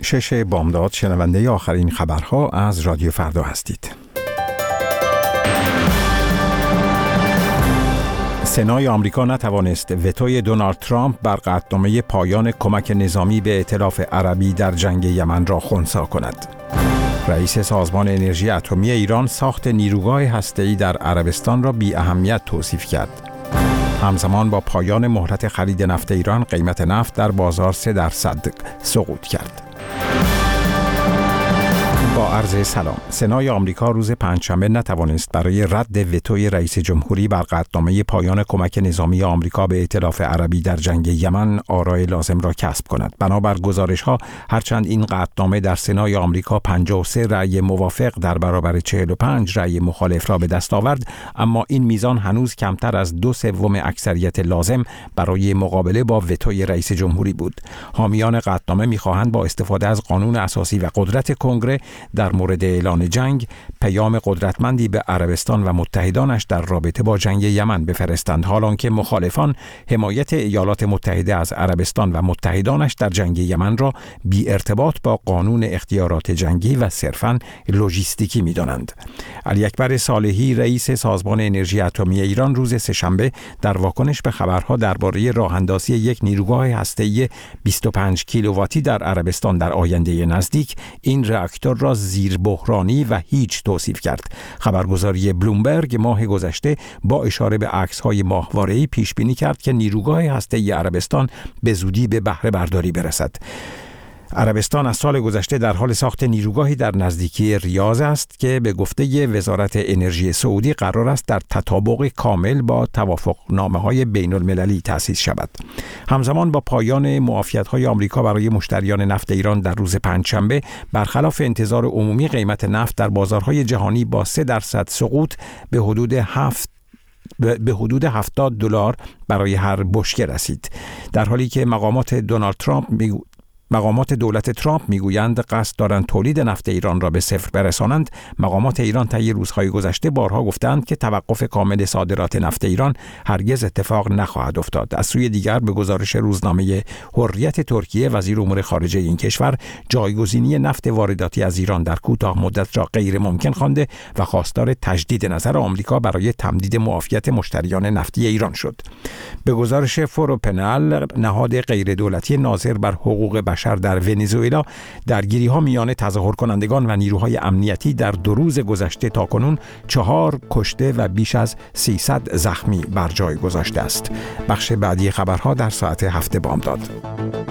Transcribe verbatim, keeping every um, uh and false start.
شش بامداد شنونده آخرین خبرها از رادیو فردا هستید. سنای آمریکا نتوانست وتوی دونالد ترامپ بر قطعنامه پایان کمک نظامی به ائتلاف عربی در جنگ یمن را خنثی کند. رئیس سازمان انرژی اتمی ایران ساخت نیروگاه هسته‌ای در عربستان را بی اهمیت توصیف کرد. همزمان با پایان مهلت خرید نفت ایران، قیمت نفت در بازار سه درصد سقوط کرد. با عرض سلام. سنای آمریکا روز پنجشنبه نتوانست برای رد وتوی رئیس جمهوری بر قطعنامه پایان کمک نظامی آمریکا به ائتلاف عربی در جنگ یمن آرای لازم را کسب کند. بنابر گزارش‌ها، هرچند این قطعنامه در سنای آمریکا پنجاه و سه رأی موافق در برابر چهل و پنج رأی مخالف را به دست آورد، اما این میزان هنوز کمتر از دو سوم اکثریت لازم برای مقابله با وتوی رئیس جمهوری بود. حامیان قطعنامه می‌خواهند با استفاده از قانون اساسی و قدرت کنگره در مورد اعلان جنگ پیام قدرتمندی به عربستان و متحدانش در رابطه با جنگ یمن بفرستند، حالانکه مخالفان حمایت ایالات متحده از عربستان و متحدانش در جنگ یمن را بی ارتباط با قانون اختیارات جنگی و صرفاً لوجستیکی می‌دانند. علی اکبر صالحی، رئیس سازمان انرژی اتمی ایران، روز سه‌شنبه در واکنش به خبرها درباره راه‌اندازی یک نیروگاه هسته‌ای بیست و پنج کیلوواتی در عربستان در آینده نزدیک، این راکتور را زیر بحرانی و هیچ توصیف کرد. خبرگزاری بلومبرگ ماه گذشته با اشاره به عکس‌های ماهواره‌ای پیش بینی کرد که نیروگاه هسته‌ای عربستان به زودی به بهره برداری برسد. عربستان از سال گذشته در حال ساخت نیروگاهی در نزدیکی ریاض است که به گفته وزارت انرژی سعودی قرار است در تطابق کامل با توافقنامه‌های بین‌المللی تأسیس شود. همزمان با پایان معافیت‌های آمریکا برای مشتریان نفت ایران در روز پنجشنبه، برخلاف انتظار عمومی، قیمت نفت در بازارهای جهانی با سه درصد سقوط به حدود هفت به حدود هفتاد دلار برای هر بشکه رسید، در حالی که مقامات دونالد ترامپ می مقامات دولت ترامپ میگویند قصد دارند تولید نفت ایران را به صفر برسانند. مقامات ایران طی روزهای گذشته بارها گفتند که توقف کامل صادرات نفت ایران هرگز اتفاق نخواهد افتاد. از سوی دیگر به گزارش روزنامه حریت ترکیه، وزیر امور خارجه این کشور جایگزینی نفت وارداتی از ایران در کوتاه مدت را غیر ممکن خوانده و خواستار تجدید نظر آمریکا برای تمدید معافیت مشتریان نفتی ایران شد. به گزارش فروپنل، نهاد غیر دولتی ناظر بر حقوق بشر در ونزوئلا، درگیری‌ها میان تظاهر کنندگان و نیروهای امنیتی در دو روز گذشته تاکنون چهار کشته و بیش از سیصد زخمی بر جای گذاشته است. بخش بعدی خبرها در ساعت هفت بامداد.